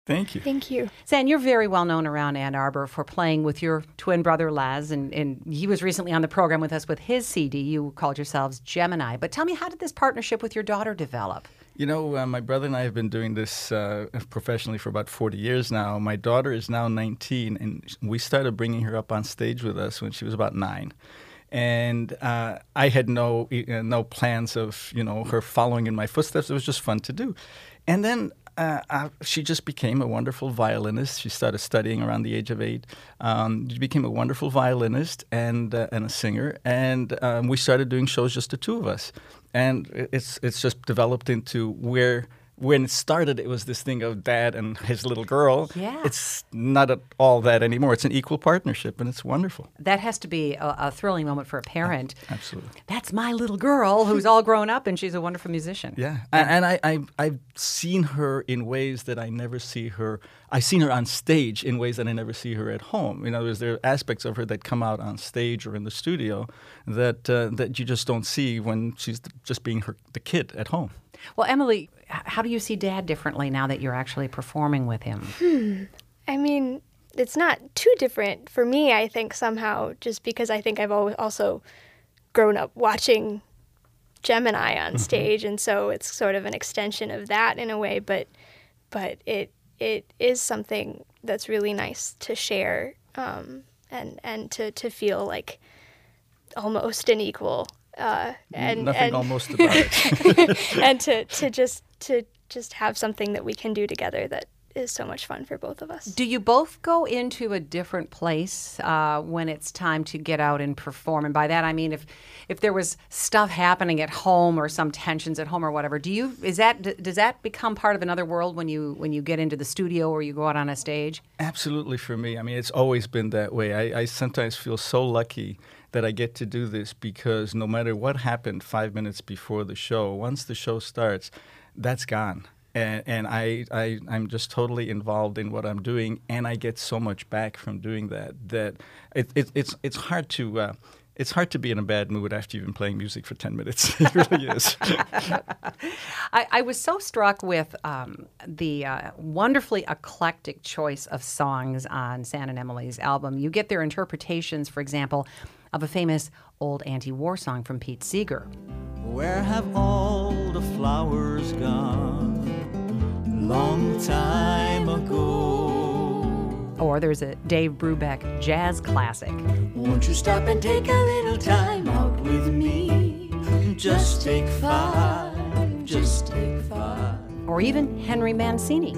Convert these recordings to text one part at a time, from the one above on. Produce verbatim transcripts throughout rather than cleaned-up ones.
Thank you. Thank you. San, you're very well known around Ann Arbor for playing with your twin brother Laz, and, and he was recently on the program with us with his C D. You called yourselves Gemini. But tell me, how did this partnership with your daughter develop? You know, uh, my brother and I have been doing this uh, professionally for about forty years now. My daughter is now nineteen, and we started bringing her up on stage with us when she was about nine. And uh, I had no uh, no plans of, you know, her following in my footsteps. It was just fun to do. And then uh, uh, she just became a wonderful violinist. She started studying around the age of eight. Um, she became a wonderful violinist and uh, and a singer. And um, we started doing shows, just the two of us. And it's it's just developed into where. When it started, it was this thing of dad and his little girl. Yeah. It's not at all that anymore. It's an equal partnership, and it's wonderful. That has to be a, a thrilling moment for a parent. Absolutely. That's my little girl who's all grown up, and she's a wonderful musician. Yeah, and, and I, I, I've seen her in ways that I never see her. I've seen her on stage in ways that I never see her at home. In other words, there are aspects of her that come out on stage or in the studio that uh, that you just don't see when she's just being her, the kid at home. Well, Emily, how do you see Dad differently now that you're actually performing with him? Hmm. I mean, it's not too different for me, I think, somehow, just because I think I've always also grown up watching Gemini on stage, and so it's sort of an extension of that in a way, but but it it is something that's really nice to share um, and, and to, to feel like almost an equal. Uh, and, Nothing and, almost about it. and to, to just to just have something that we can do together that is so much fun for both of us. Do you both go into a different place uh, when it's time to get out and perform? And by that I mean if if there was stuff happening at home or some tensions at home or whatever, do you is that d- does that become part of another world when you when you get into the studio or you go out on a stage? Absolutely, for me. I mean, it's always been that way. I, I sometimes feel so lucky that I get to do this because no matter what happened five minutes before the show, once the show starts, that's gone. And, and I, I, I'm just totally involved in what I'm doing, and I get so much back from doing that that it, it, it's it's hard to uh, it's hard to be in a bad mood after you've been playing music for ten minutes. It really is. I, I was so struck with um, the uh, wonderfully eclectic choice of songs on San and Emily's album. You get their interpretations, for example, of a famous old anti-war song from Pete Seeger. Where have all the flowers gone? Long time ago. Or there's a Dave Brubeck jazz classic. Won't you stop and take a little time out with me? Just take five, just take five. Or even Henry Mancini.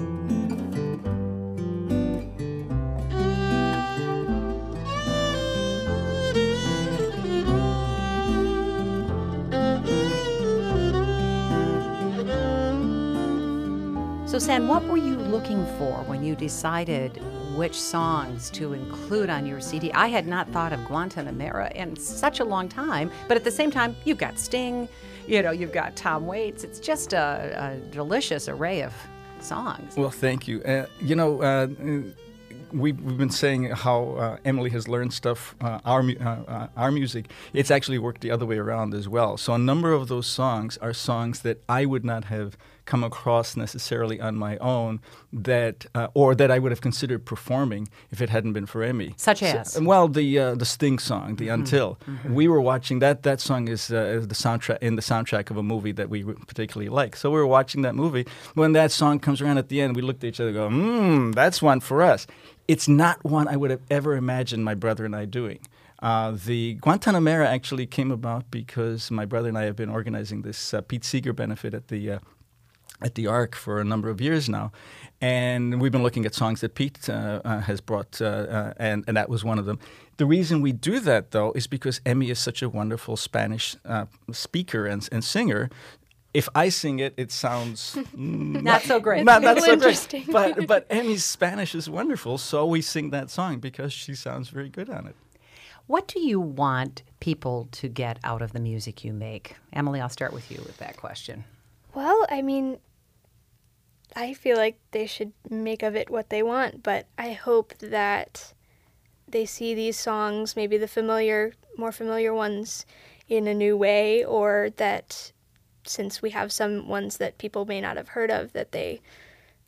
So, San, what were you looking for when you decided which songs to include on your C D? I had not thought of Guantanamera in such a long time, but at the same time, you've got Sting, you know, you've got Tom Waits. It's just a, a delicious array of songs. Well, thank you. Uh, you know, uh, we, we've been saying how uh, Emily has learned stuff, uh, our, mu- uh, uh, our music. It's actually worked the other way around as well. So a number of those songs are songs that I would not have come across necessarily on my own, that uh, or that I would have considered performing if it hadn't been for Emmy. Such as? So, well, the uh, the Sting song, the mm-hmm. Until. Mm-hmm. We were watching that. That song is uh, the soundtrack in the soundtrack of a movie that we particularly like. So we were watching that movie. When that song comes around at the end, we looked at each other and go, "Hmm, that's one for us." It's not one I would have ever imagined my brother and I doing. Uh, the Guantanamera actually came about because my brother and I have been organizing this uh, Pete Seeger benefit at the uh, at the Ark for a number of years now, and we've been looking at songs that Pete uh, uh, has brought, uh, uh, and, and that was one of them. The reason we do that, though, is because Emmy is such a wonderful Spanish uh, speaker and, and singer. If I sing it, it sounds not, not so great. Not, not so interesting. great. But, but Emmy's Spanish is wonderful, so we sing that song because she sounds very good on it. What do you want people to get out of the music you make? Emily, I'll start with you with that question. Well, I mean, I feel like they should make of it what they want, but I hope that they see these songs, maybe the familiar, more familiar ones, in a new way, or that since we have some ones that people may not have heard of, that they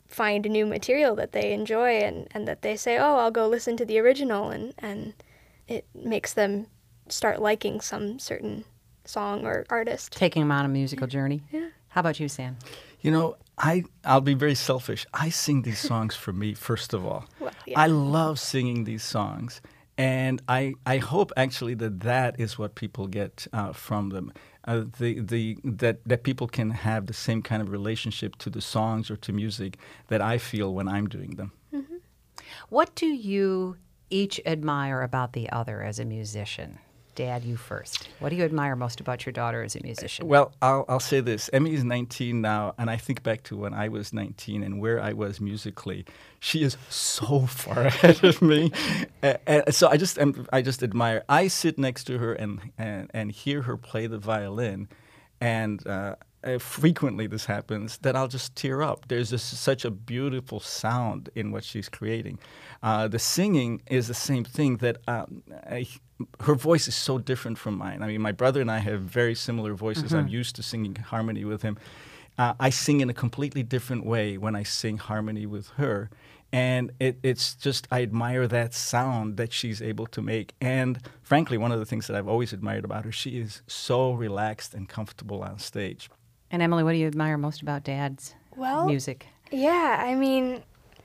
find new material that they enjoy and, and that they say, oh, I'll go listen to the original, and, and it makes them start liking some certain song or artist. Taking them on a musical journey. Yeah. How about you, Sam? You know, I, I'll be very selfish. I sing these songs for me, first of all. Well, yeah. I love singing these songs. And I, I hope actually that that is what people get uh, from them. Uh, the, the, that, that people can have the same kind of relationship to the songs or to music that I feel when I'm doing them. Mm-hmm. What do you each admire about the other as a musician? Dad, you first. What do you admire most about your daughter as a musician? Well, I'll, I'll say this. Emmy is nineteen now, and I think back to when I was nineteen and where I was musically. She is so far ahead of me. Uh, and so I just um, I just admire. I sit next to her and, and, and hear her play the violin, and uh, uh, frequently this happens, that I'll just tear up. There's just such a beautiful sound in what she's creating. Uh, the singing is the same thing, that um, I, her voice is so different from mine. I mean, my brother and I have very similar voices. Mm-hmm. I'm used to singing harmony with him. Uh, I sing in a completely different way when I sing harmony with her. And it, it's just, I admire that sound that she's able to make. And frankly, one of the things that I've always admired about her, she is so relaxed and comfortable on stage. And Emily, what do you admire most about Dad's Well, music? Yeah, I mean,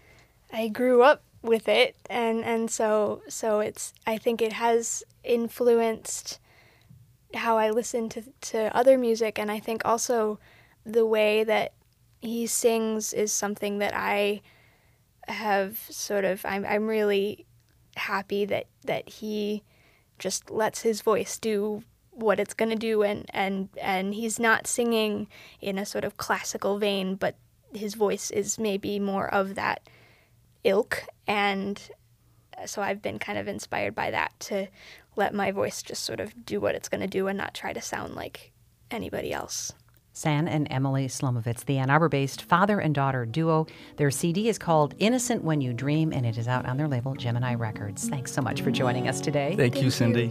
I grew up with it, and, and so so it's, I think it has influenced how I listen to, to other music, and I think also the way that he sings is something that I have sort of, I'm I'm really happy that, that he just lets his voice do what it's going to do, and, and, and he's not singing in a sort of classical vein, but his voice is maybe more of that ilk, and so I've been kind of inspired by that, to let my voice just sort of do what it's going to do and not try to sound like anybody else. San and Emily Slomovitz, the Ann Arbor-based father and daughter duo. Their C D is called Innocent When You Dream, and it is out on their label, Gemini Records. Thanks so much for joining us today. Thank, Thank you, Cindy.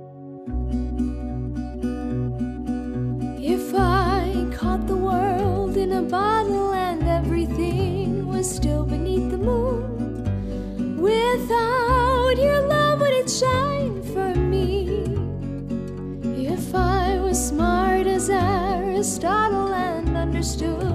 If I caught the world in a bottle and everything was still beneath the moon, without your love would it shine for me? If I was smart as Aristotle and understood